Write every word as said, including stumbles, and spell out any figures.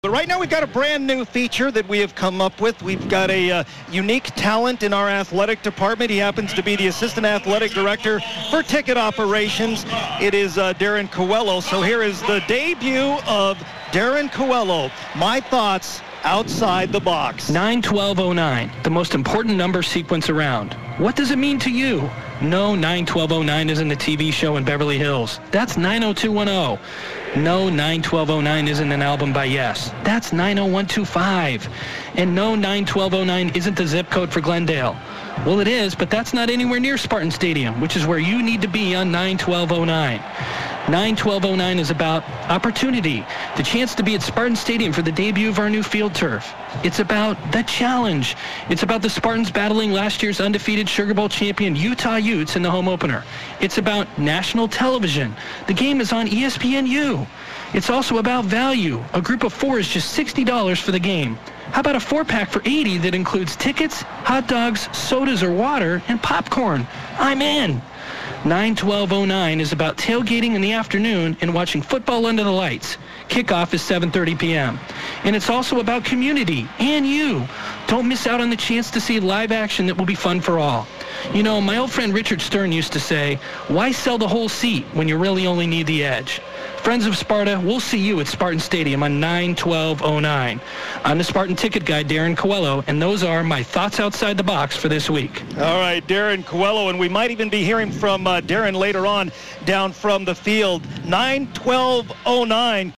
But right now we've got a brand new feature that we have come up with. We've got a uh, unique talent in our athletic department. He happens to be the assistant athletic director for ticket operations. It is uh, Darren Coelho. So here is the debut of Darren Coelho. My thoughts outside the box. nine twelve oh nine, the most important number sequence around. What does it mean to you? No, nine twelve oh nine isn't a T V show in Beverly Hills. That's nine oh two one oh. No, nine twelve oh nine isn't an album by Yes. That's nine oh one two five. And no, nine twelve oh nine isn't the zip code for Glendale. Well, it is, but that's not anywhere near Spartan Stadium, which is where you need to be on nine twelve oh nine. nine twelve oh nine is about opportunity, the chance to be at Spartan Stadium for the debut of our new field turf. It's about the challenge. It's about the Spartans battling last year's undefeated Sugar Bowl champion Utah Utes in the home opener. It's about national television. The game is on E S P N U. It's also about value. A group of four is just sixty dollars for the game. How about a four-pack for eighty dollars that includes tickets, hot dogs, sodas or water, and popcorn? I'm in. nine twelve oh nine is about tailgating in the afternoon and watching football under the lights. Kickoff is seven thirty p m And it's also about community and you. Don't miss out on the chance to see live action that will be fun for all. You know, my old friend Richard Stern used to say, why sell the whole seat when you really only need the edge? Friends of Sparta, we'll see you at Spartan Stadium on nine twelve oh nine. I'm the Spartan ticket guy, Darren Coelho, and those are my thoughts outside the box for this week. All right, Darren Coelho, and we might even be hearing from uh, Darren later on down from the field. nine twelve oh nine.